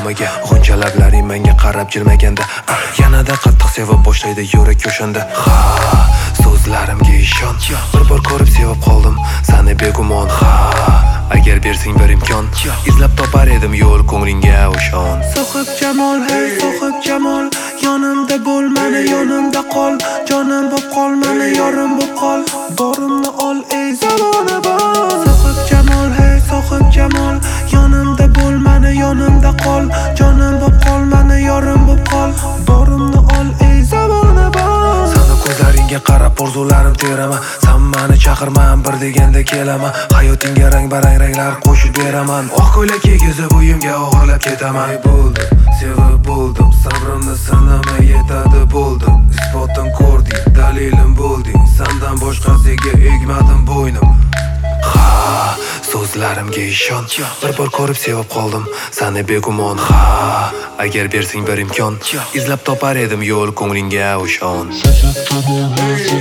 nomiga. G'uncha lablaring menga qarab jilmaganda, yanada qattiq sevib boshlaydi yurak o'shanda. Ha, so'zlarimga ishon, bir bor ko'rib sevib qoldim seni begumon. Ha, agar bersang bir imkon, izlab topar edim yo'l ko'nglingga o'shon. Sohib jamol, hey sohib jamol, yonimda bo'l, meni yonimda qol, jonim bo'p qol, meni yorim bo'p qol, borimni ol ey zamona bor. Sohib jamol, hey sohib jamol, yonimda bo'l, meni yonimda qol, jonim bo'p qol, meni yorim bo'p qol, borimni ol ey zamona bor. Seni ko'zlaringga qarab orzularim teraman, sen meni chaqirman bir deganda kelaman, hayotingga rang-barang ranglar qo'shib beraman. Oq ko'ylak kiygizib uyimga o'g'irlab ketaman. Bo'ldi, sevib bo'ldim, sabrimni sinamay yetadi bo'ldim. Isbotim ko'rding, dalilim bo'lding, sendan boshqasiga egmadim bo'ynim. Ha, so'zlarimga ishon, bir bor ko'rib sevib qoldim seni begumon. Ha, agar bersang bir imkon, izlab topar edim yo'l ko'nglingga o'shon.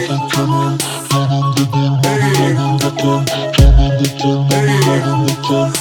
Yonimda bo'l, meni yonimda qol, jonim bo'p qol, meni yorim bo'p qol,